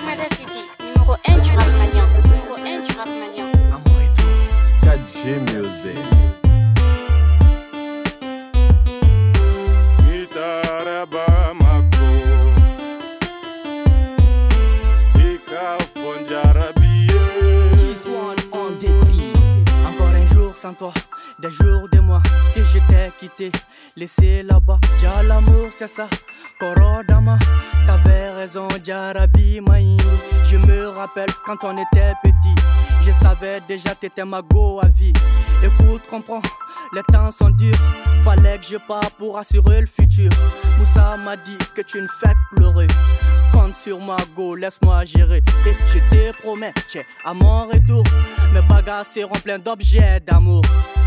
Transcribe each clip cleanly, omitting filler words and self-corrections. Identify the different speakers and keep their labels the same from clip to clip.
Speaker 1: Mada City, numéro 1 du rap malien. Numéro 1 du rap malien.
Speaker 2: Amour et tout.
Speaker 3: 4G Music.
Speaker 2: Encore un jour sans toi, des jours, des mois que je t'ai quitté, laissé là-bas. Déjà l'amour c'est ça, Korodama. T'avais raison, Jarabi Maï. Je me rappelle quand on était petit, je savais déjà t'étais ma go à vie. Écoute, comprends, les temps sont durs, fallait que je parte pour assurer le futur. Moussa m'a dit que tu ne fais que pleurer. Compte sur ma go, laisse-moi gérer. Et je te promets, tiens, à mon retour, mes bagages seront pleins d'objets d'amour.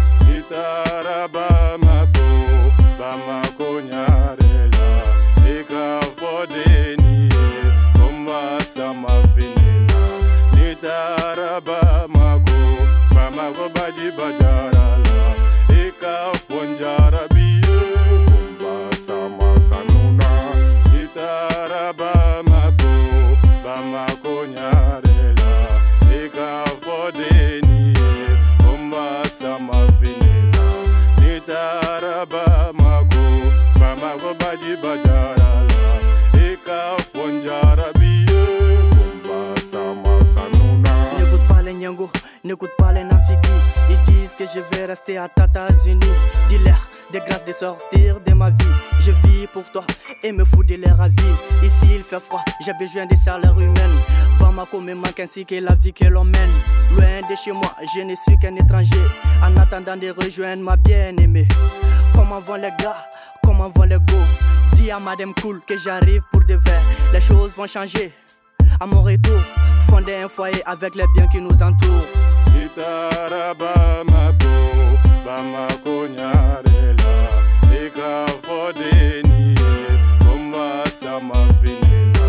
Speaker 4: Itaraba mako, bamako nyarela, ika fodeni, komba sama finina. Itaraba mako, bamako baji bajarala, ika fonjara biye, komba sama sanuna. Itaraba mako, bamako nyarela, ika fodeni, komba sama finina. Nitaraba mako, bamako baji bajarala, ika fonjara biye, komba sama sanuna.
Speaker 2: N'écoute pas les Nyango, n'écoute pas les Nafiki. Ils disent que je vais rester à États-Unis. Dis-leur de grâce de sortir de ma vie. Je vis pour toi et me fous de l'air à vie. Ici il fait froid, j'ai besoin de chaleur humaine. Bamako me manque ainsi que la vie que l'on mène. Loin de chez moi, je ne suis qu'un étranger, en attendant de rejoindre ma bien-aimée. Comment vont les gars, comment vont les go? Dis à Madame Cool que j'arrive pour de vrai. Les choses vont changer à mon retour. Fonder un foyer avec les biens qui nous entourent.
Speaker 4: Itaraba mako, bamako nyarela, ika fodeni, komba sama finina.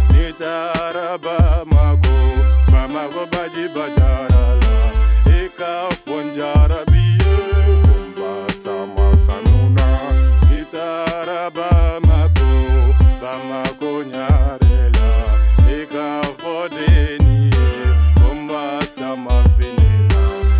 Speaker 4: Itaraba mako, bamako baji bajarala, ika fonjara biye, komba sama sanuna. Itaraba mako, bamako nyarela, ika fodeni, komba sama finina.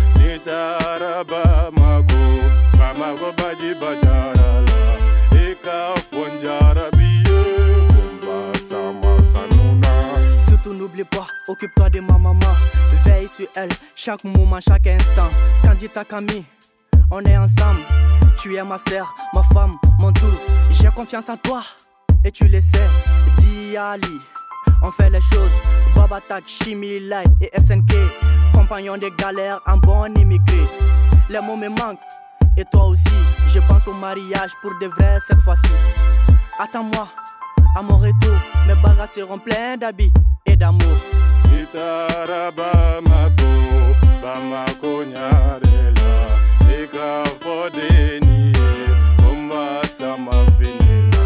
Speaker 4: Nitaraba mako, bamako baji bajarala, ika fonjara biye, komba sama sanuna.
Speaker 2: Surtout n'oublie pas, occupe-toi de ma maman. Veille sur elle, chaque moment, chaque instant. Candida Camille, on est ensemble. Tu es ma sœur, ma femme, mon tout. J'ai confiance en toi, et tu le sais. Dis Ali, on fait les choses. Babatak, Chimie, Light et SNK. Compagnon de galère, un bon immigré. Les mots me manquent, et toi aussi. Je pense au mariage pour de vrai cette fois-ci. Attends-moi, à mon retour, mes bagages seront pleins d'habits et d'amour.
Speaker 4: Itaraba mako, bamako nyarela, ika fodeni, komba sama finina.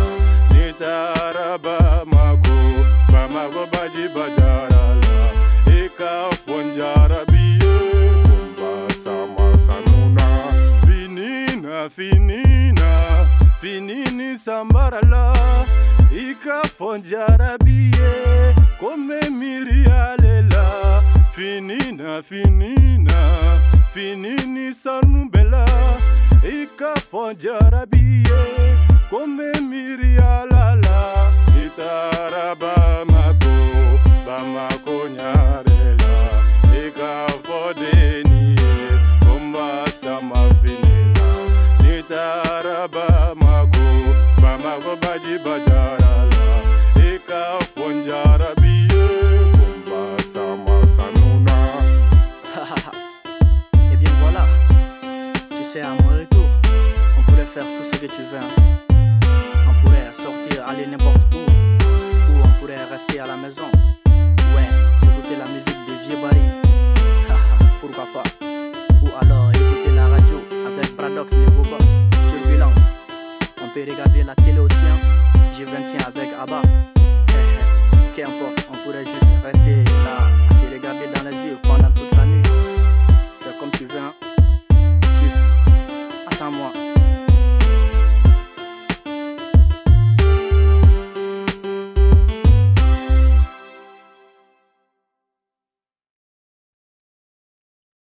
Speaker 4: Nitaraba mako, bamako baji bajarala, ika fonjara biye, komba sama sanuna. Finina, finina, finini sambarala, ika fonjara biye, kome mirialela. Finina, finina, finini sanubela, ika fonjara biye, kome mirialala. Itaraba mako, bamako